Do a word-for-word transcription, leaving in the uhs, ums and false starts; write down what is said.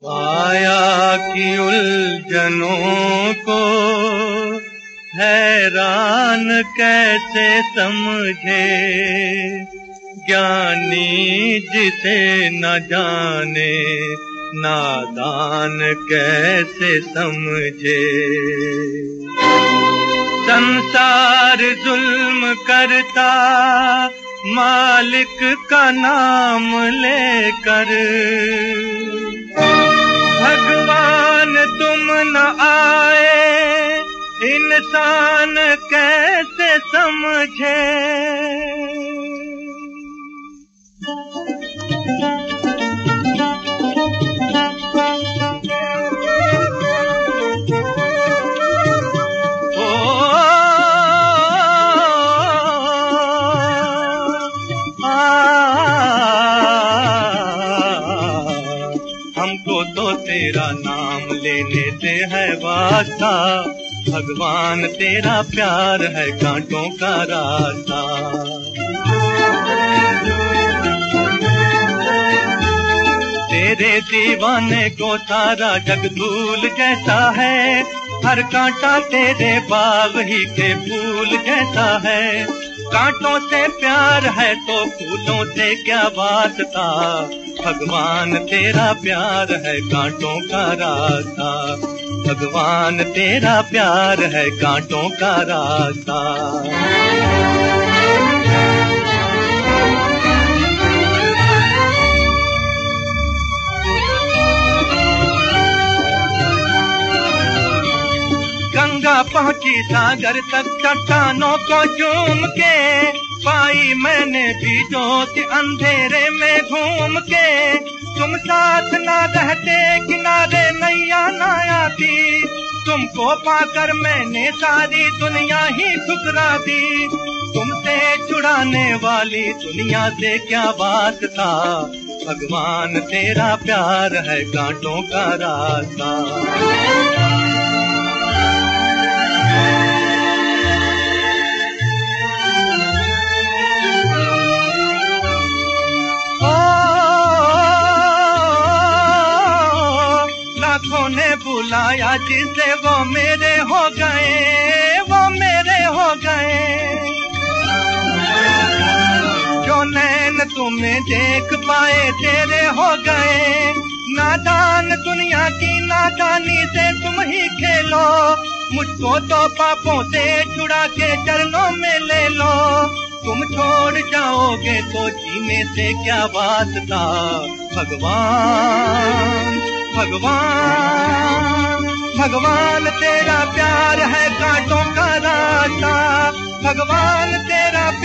माया की उलझनों को हैरान कैसे समझे, ज्ञानी जिसे न जाने नादान कैसे समझे। संसार जुल्म करता मालिक का नाम लेकर, भगवान तुम न आए इंसान कैसे समझे। हमको तो तेरा नाम लेने से है वास्ता, भगवान तेरा प्यार है कांटों का रास्ता। तेरे दीवाने को सारा जग धूल जैसा है, हर कांटा तेरे बाग ही के फूल जैसा है। कांटों से प्यार है तो फूलों से क्या वास्ता, भगवान तेरा प्यार है कांटों का रास्ता। भगवान तेरा प्यार है कांटों का रास्ता। गंगा पहुंची सागर तक चट्टानों को चूम के, पाई मैंने भी ज्योति अंधेरे में घूम के। तुम साथ ना रहते किनारे नैया ना आती, तुमको पाकर मैंने सारी दुनिया ही ठुकरा दी। तुमसे छुड़ाने वाली दुनिया से क्या वास्ता, भगवान तेरा प्यार है कांटों का रास्ता। ने बुलाया जिसे वो मेरे हो गए, वो मेरे हो गए। जो नैन तुम्हें देख पाए तेरे हो गए। नादान दुनिया की नादानी से तुम ही खेलो, मुझको तो पापों से छुड़ा के चरणों में ले लो। तुम छोड़ जाओगे तो जीने से क्या वास्ता, भगवान भगवान भगवान तेरा प्यार है कांटों का रास्ता। भगवान तेरा